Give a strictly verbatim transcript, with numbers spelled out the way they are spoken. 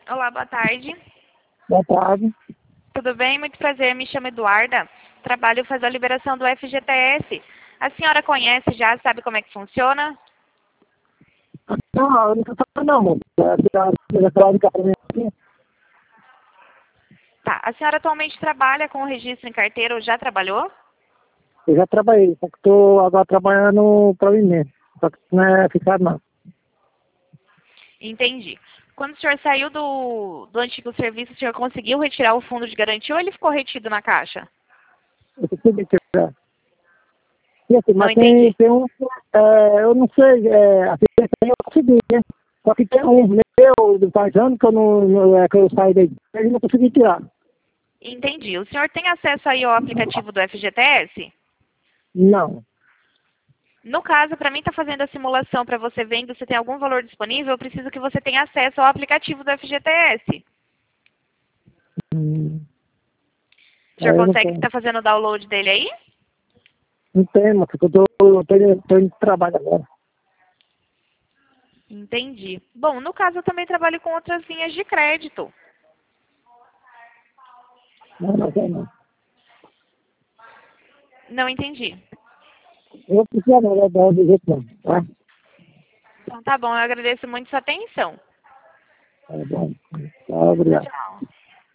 Olá, boa tarde. Boa tarde. Tudo bem? Muito prazer. Me chamo Eduarda. Trabalho fazendo a liberação do F G T S. A senhora conhece já? Sabe como é que funciona? Não, eu não estou falando não, moço. É a clássica para mim aqui. Tá. A senhora atualmente trabalha com o registro em carteira ou já trabalhou? Eu já trabalhei, só que estou agora trabalhando para mim mesmo. Só que não é fixado não. Entendi. Quando o senhor saiu do, do antigo serviço, o senhor conseguiu retirar o fundo de garantia ou ele ficou retido na caixa? Eu consegui tirar. E assim, Não mas tem, entendi. tem um, é, eu não sei, é, assim, eu consegui, né? Só que tem um meu, faz anos que eu não, não- é, que eu saí da igreja e não consegui tirar. Entendi. O senhor tem acesso aí ao aplicativo do F G T S? Não. No caso, para mim estar fazendo a simulação para você vendo se tem algum valor disponível, eu preciso que você tenha acesso ao aplicativo do F G T S. Hum, O senhor aí eu não consegue tenho. estar fazendo o download dele aí? Não tem, mas eu tô, tô, tô, tô indo trabalho agora. Entendi. Bom, no caso eu também trabalho com outras linhas de crédito. Não, não tem não. Não entendi. Eu preciso não, não, do jeito não, tá? Então tá bom, eu agradeço muito sua atenção. Tá bom. Tá, Tchau, obrigado. tchau.